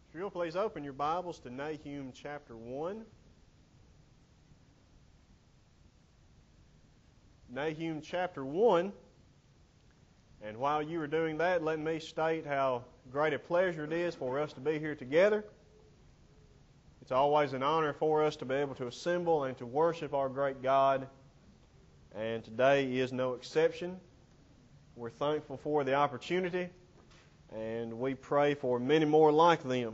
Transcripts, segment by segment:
If you'll please open your Bibles to Nahum chapter 1. Nahum chapter 1. And while you are doing that, let me state how great a pleasure it is for us to be here together. It's always an honor for us to be able to assemble and to worship our great God. And today is no exception. We're thankful for the opportunity, and we pray for many more like them.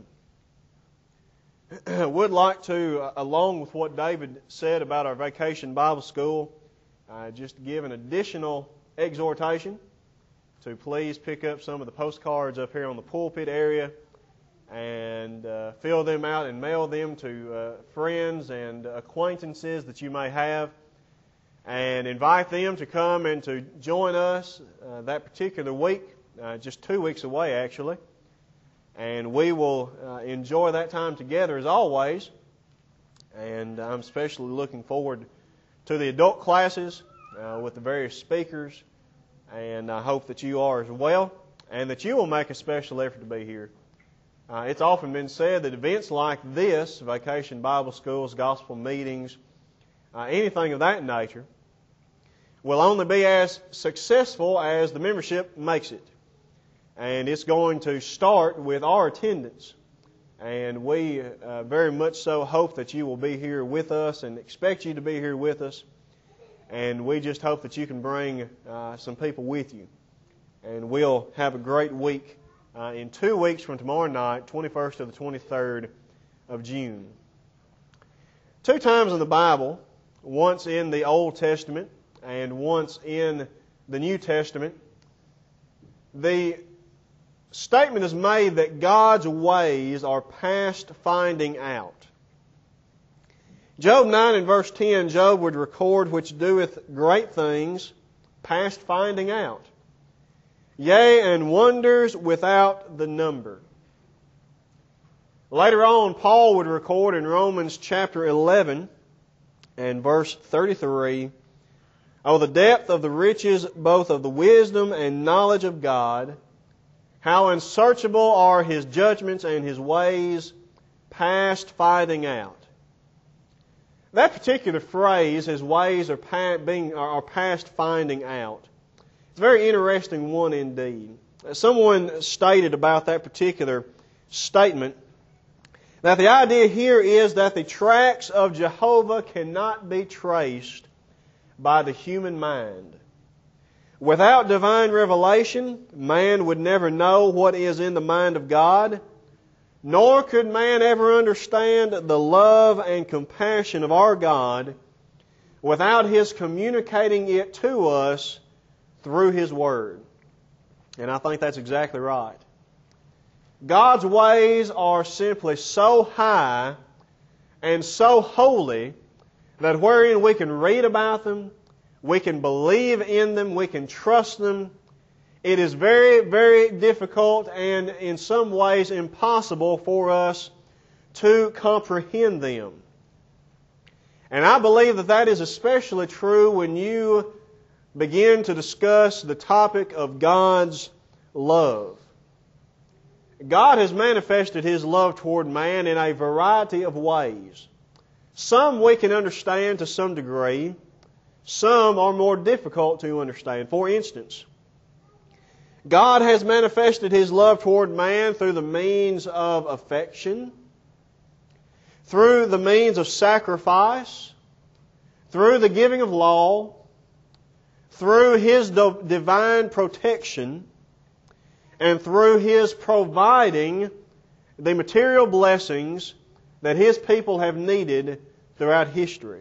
I would like to, along with what David said about our Vacation Bible School, just give an additional exhortation to please pick up some of the postcards up here on the pulpit area and fill them out and mail them to friends and acquaintances that you may have, and invite them to come and to join us that particular week, just 2 weeks away actually. And we will enjoy that time together as always. And I'm especially looking forward to the adult classes with the various speakers. And I hope that you are as well, and that you will make a special effort to be here. It's often been said that events like this, Vacation Bible Schools, gospel meetings, anything of that nature, will only be as successful as the membership makes it. And it's going to start with our attendance. And we very much so hope that you will be here with us and expect you to be here with us. And we just hope that you can bring some people with you. And we'll have a great week in 2 weeks from tomorrow night, 21st to the 23rd of June. 2 times in the Bible, once in the Old Testament and once in the New Testament, the statement is made that God's ways are past finding out. Job 9 and verse 10, Job would record, which doeth great things, past finding out. Yea, and wonders without the number. Later on, Paul would record in Romans chapter 11 and verse 33, "Oh, the depth of the riches, both of the wisdom and knowledge of God, how unsearchable are His judgments and His ways, past finding out." That particular phrase, His ways are past finding out, it's a very interesting one indeed. Someone stated about that particular statement that the idea here is that the tracks of Jehovah cannot be traced by the human mind. Without divine revelation, man would never know what is in the mind of God, nor could man ever understand the love and compassion of our God without His communicating it to us through His Word. And I think that's exactly right. God's ways are simply so high and so holy that wherein we can read about them, we can believe in them, we can trust them, it is very, very difficult and in some ways impossible for us to comprehend them. And I believe that that is especially true when you begin to discuss the topic of God's love. God has manifested His love toward man in a variety of ways. Some we can understand to some degree. Some are more difficult to understand. For instance, God has manifested His love toward man through the means of affection, through the means of sacrifice, through the giving of law, through His divine protection, and through His providing the material blessings that His people have needed throughout history.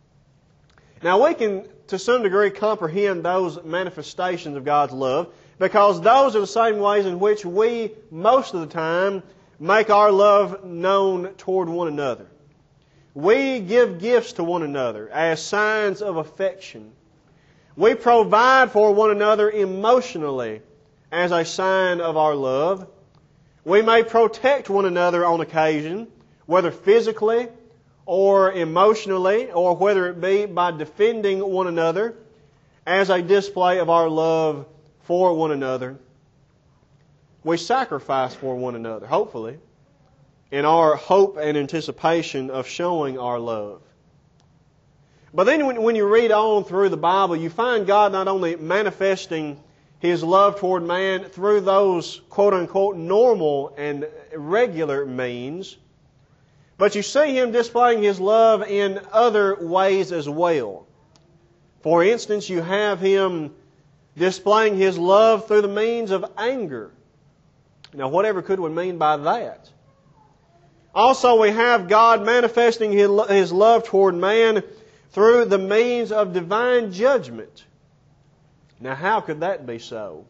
Now we can, to some degree, comprehend those manifestations of God's love because those are the same ways in which we, most of the time, make our love known toward one another. We give gifts to one another as signs of affection. We provide for one another emotionally as a sign of our love. We may protect one another on occasion, whether physically or emotionally, or whether it be by defending one another as a display of our love for one another. We sacrifice for one another, hopefully. in our hope and anticipation of showing our love. But then when you read on through the Bible, you find God not only manifesting His love toward man through those quote-unquote normal and regular means, but you see Him displaying His love in other ways as well. For instance, you have Him displaying His love through the means of anger. Now, whatever could we mean by that? Also, we have God manifesting His love toward man through the means of divine judgment. Now, how could that be so?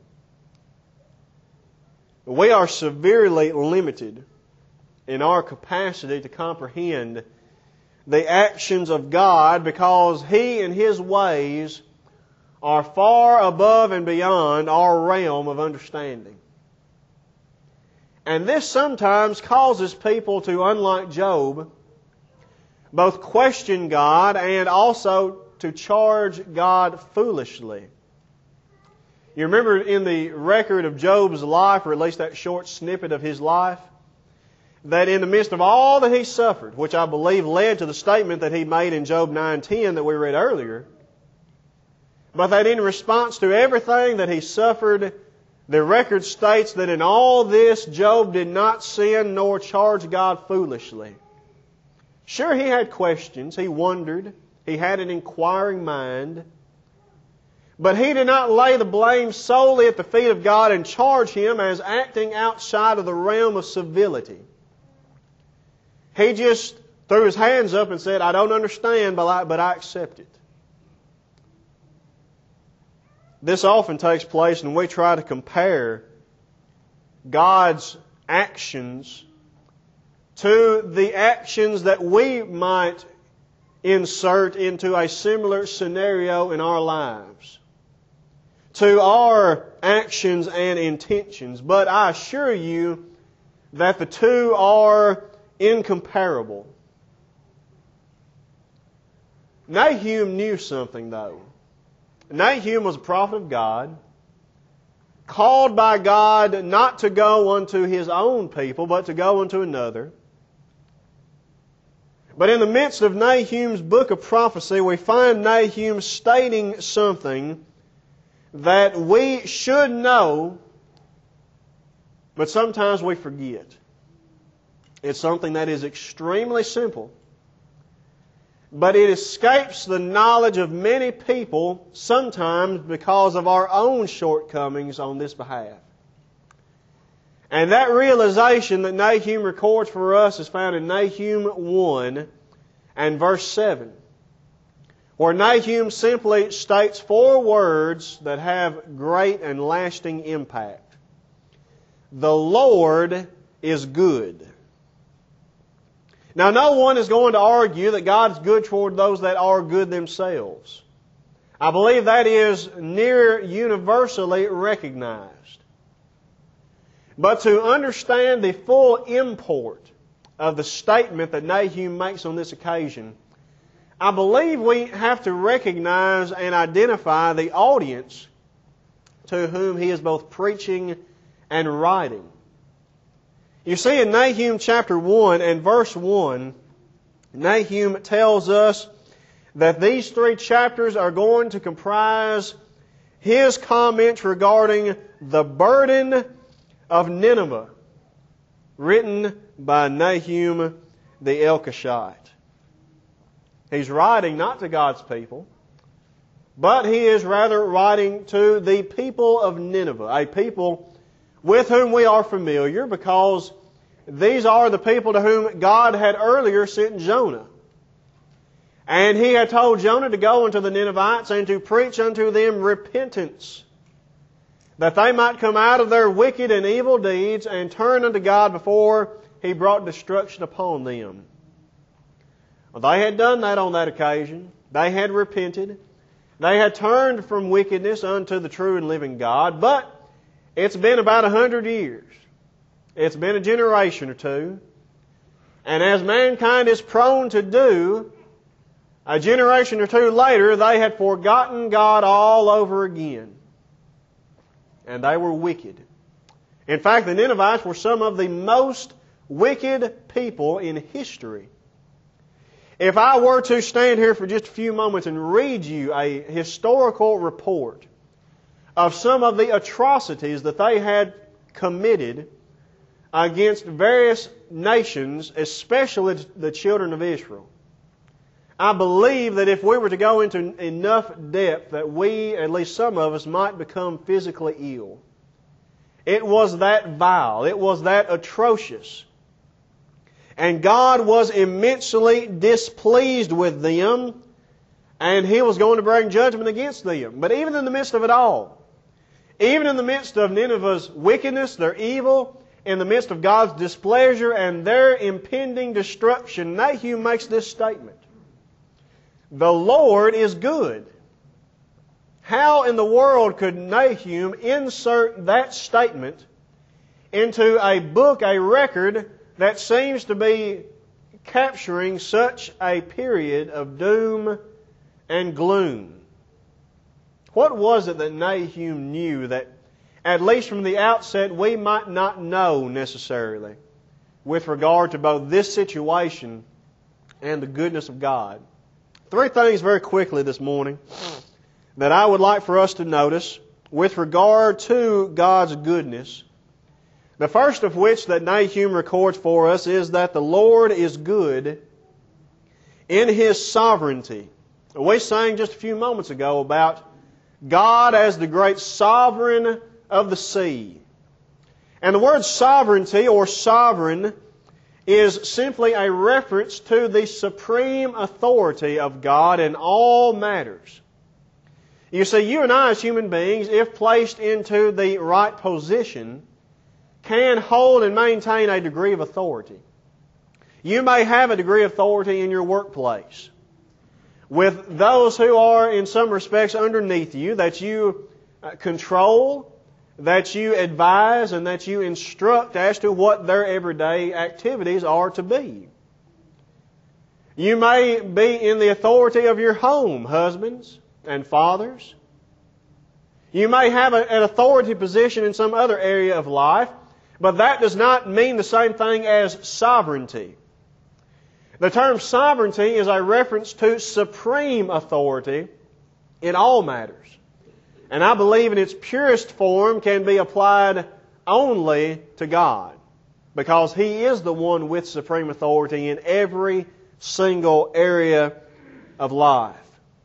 We are severely limited in our capacity to comprehend the actions of God because He and His ways are far above and beyond our realm of understanding. And this sometimes causes people to, unlike Job, both question God and also to charge God foolishly. You remember in the record of Job's life, or at least that short snippet of his life, that in the midst of all that he suffered, which I believe led to the statement that he made in Job 9:10 that we read earlier, but that in response to everything that he suffered, the record states that in all this Job did not sin nor charge God foolishly. Sure, he had questions, he wondered, he had an inquiring mind, but he did not lay the blame solely at the feet of God and charge Him as acting outside of the realm of civility. He just threw his hands up and said, I don't understand, but I accept it. This often takes place when we try to compare God's actions to the actions that we might insert into a similar scenario in our lives, to our actions and intentions. But I assure you that the two are incomparable. Nahum knew something, though. Nahum was a prophet of God, called by God not to go unto his own people, but to go unto another. But in the midst of Nahum's book of prophecy, we find Nahum stating something that we should know, but sometimes we forget. It's something that is extremely simple, but it escapes the knowledge of many people, sometimes because of our own shortcomings on this behalf. And that realization that Nahum records for us is found in Nahum 1 and verse 7, where Nahum simply states 4 words that have great and lasting impact. The Lord is good. Now, no one is going to argue that God is good toward those that are good themselves. I believe that is near universally recognized. But to understand the full import of the statement that Nahum makes on this occasion, I believe we have to recognize and identify the audience to whom he is both preaching and writing. You see, in Nahum chapter 1 and verse 1, Nahum tells us that these 3 chapters are going to comprise his comments regarding the burden of Nineveh, written by Nahum the Elkoshite. He's writing not to God's people, but he is rather writing to the people of Nineveh, a people with whom we are familiar because these are the people to whom God had earlier sent Jonah. And He had told Jonah to go unto the Ninevites and to preach unto them repentance, that they might come out of their wicked and evil deeds and turn unto God before He brought destruction upon them. Well, they had done that on that occasion. They had repented. They had turned from wickedness unto the true and living God. But it's been about 100 years. It's been a generation or two. And as mankind is prone to do, a generation or two later, they had forgotten God all over again. And they were wicked. In fact, the Ninevites were some of the most wicked people in history. If I were to stand here for just a few moments and read you a historical report of some of the atrocities that they had committed against various nations, especially the children of Israel, I believe that if we were to go into enough depth that we, at least some of us, might become physically ill. It was that vile. It was that atrocious. And God was immensely displeased with them, and He was going to bring judgment against them. But even in the midst of it all, even in the midst of Nineveh's wickedness, their evil, in the midst of God's displeasure and their impending destruction, Nahum makes this statement: the Lord is good. How in the world could Nahum insert that statement into a book, a record, that seems to be capturing such a period of doom and gloom? What was it that Nahum knew that, at least from the outset, we might not know necessarily with regard to both this situation and the goodness of God? Three things very quickly this morning that I would like for us to notice with regard to God's goodness. The first of which that Nahum records for us is that the Lord is good in His sovereignty. We sang just a few moments ago about God as the great sovereign of the sea. And the word sovereignty or sovereign is simply a reference to the supreme authority of God in all matters. You see, you and I as human beings, if placed into the right position, can hold and maintain a degree of authority. You may have a degree of authority in your workplace with those who are in some respects underneath you, that you control, that you advise, and that you instruct as to what their everyday activities are to be. You may be in the authority of your home, husbands and fathers. You may have an authority position in some other area of life, but that does not mean the same thing as sovereignty. The term sovereignty is a reference to supreme authority in all matters. And I believe in its purest form can be applied only to God, because He is the one with supreme authority in every single area of life.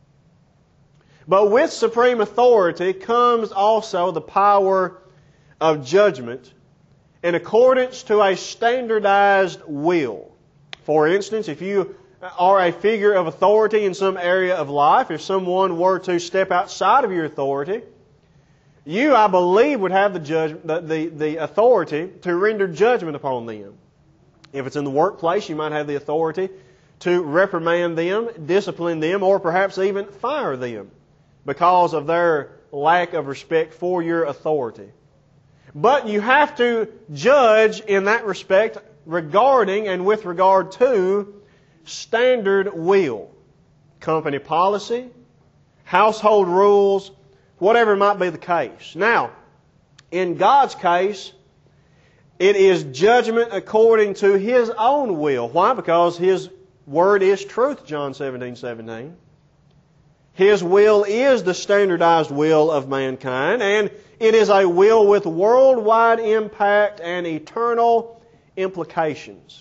But with supreme authority comes also the power of judgment in accordance to a standardized will. For instance, if you are a figure of authority in some area of life, if someone were to step outside of your authority, you, I believe, would have the authority to render judgment upon them. If it's in the workplace, you might have the authority to reprimand them, discipline them, or perhaps even fire them because of their lack of respect for your authority. But you have to judge in that respect regarding and with regard to standard will, company policy, household rules, whatever might be the case. Now, in God's case, it is judgment according to His own will. Why? Because His Word is truth, John 17:17. His will is the standardized will of mankind, and it is a will with worldwide impact and eternal implications.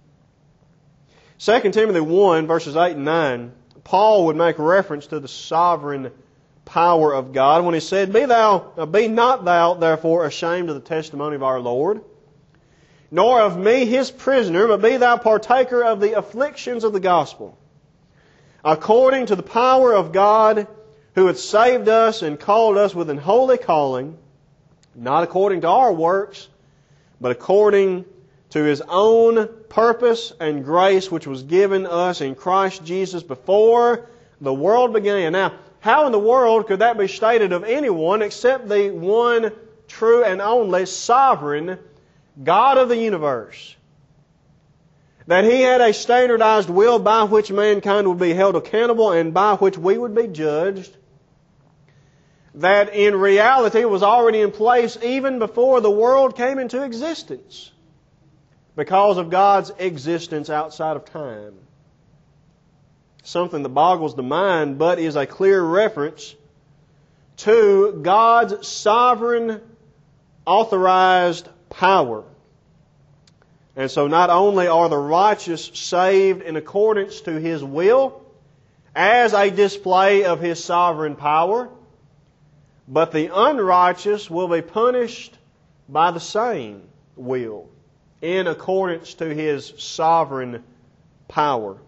2 Timothy 1, verses 8 and 9, Paul would make reference to the sovereign power of God when he said, Be not thou therefore ashamed of the testimony of our Lord, nor of me His prisoner, but be thou partaker of the afflictions of the gospel, according to the power of God, who hath saved us and called us with an holy calling, not according to our works, but according to His own purpose and grace, which was given us in Christ Jesus before the world began. Now, how in the world could that be stated of anyone except the one true and only sovereign God of the universe? That He had a standardized will by which mankind would be held accountable and by which we would be judged, that in reality was already in place even before the world came into existence. because of God's existence outside of time. Something that boggles the mind, but is a clear reference to God's sovereign, authorized power. And so not only are the righteous saved in accordance to His will, as a display of His sovereign power, but the unrighteous will be punished by the same will, in accordance to His sovereign power.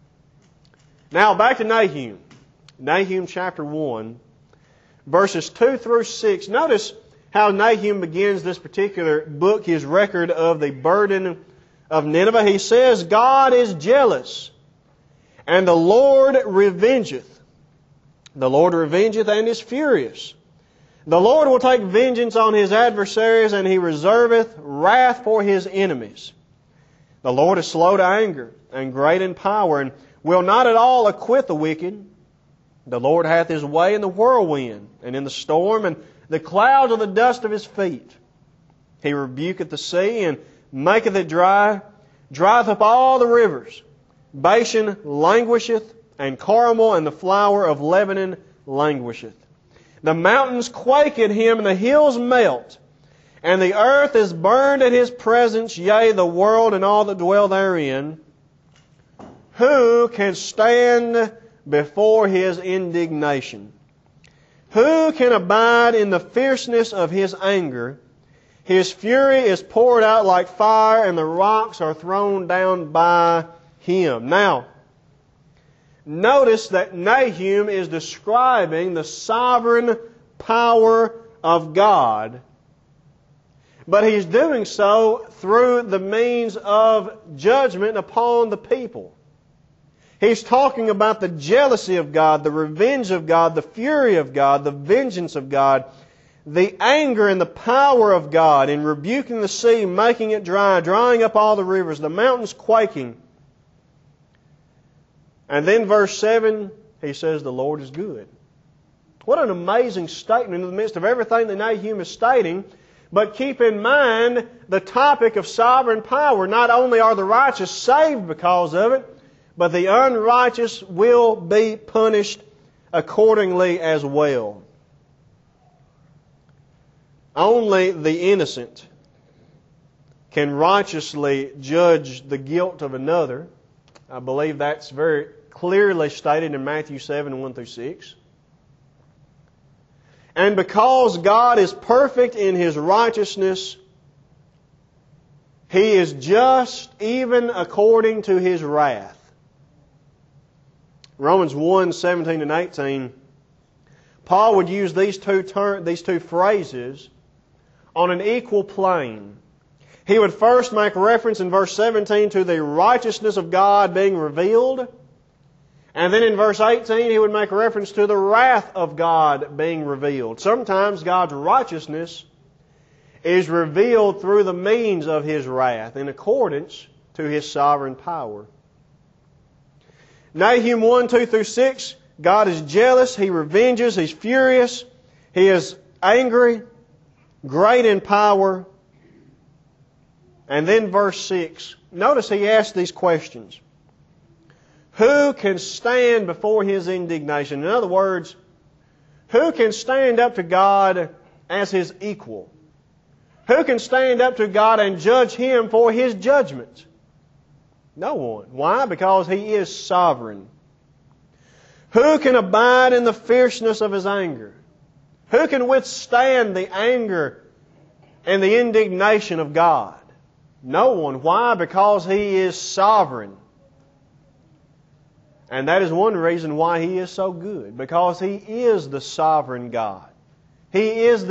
Now back to Nahum. Nahum chapter 1, verses 2 through 6. Notice how Nahum begins this particular book, his record of the burden of Nineveh. He says, God is jealous, and the Lord revengeth. The Lord revengeth and is furious. The Lord will take vengeance on His adversaries, and He reserveth wrath for His enemies. The Lord is slow to anger, and great in power, and will not at all acquit the wicked. The Lord hath His way in the whirlwind, and in the storm, and the clouds are the dust of His feet. He rebuketh the sea, and maketh it dry, drieth up all the rivers. Bashan languisheth, and Carmel and the flower of Lebanon languisheth. The mountains quake at Him, and the hills melt, and the earth is burned at His presence, yea, the world and all that dwell therein. Who can stand before His indignation? Who can abide in the fierceness of His anger? His fury is poured out like fire, and the rocks are thrown down by Him. Now, notice that Nahum is describing the sovereign power of God, but he's doing so through the means of judgment upon the people. He's talking about the jealousy of God, the revenge of God, the fury of God, the vengeance of God, the anger and the power of God in rebuking the sea, making it dry, drying up all the rivers, the mountains quaking. And then verse 7, he says, the Lord is good. What an amazing statement in the midst of everything that Nahum is stating. But keep in mind the topic of sovereign power. Not only are the righteous saved because of it, but the unrighteous will be punished accordingly as well. Only the innocent can righteously judge the guilt of another. I believe that's very clearly stated in Matthew 7, 1 through 6. And because God is perfect in His righteousness, He is just even according to His wrath. Romans 1, 17 and 18, Paul would use these two phrases on an equal plane. He would first make reference in verse 17 to the righteousness of God being revealed. And then in verse 18 he would make reference to the wrath of God being revealed. Sometimes God's righteousness is revealed through the means of His wrath in accordance to His sovereign power. Nahum 1, 2 through 6, God is jealous, He revenges, He's furious, He is angry, great in power. And then verse 6, notice he asks these questions. Who can stand before His indignation? In other words, who can stand up to God as His equal? Who can stand up to God and judge Him for His judgment? No one. Why? Because He is sovereign. Who can abide in the fierceness of His anger? Who can withstand the anger and the indignation of God? No one. Why? Because He is sovereign. And that is one reason why He is so good. Because He is the sovereign God. He is the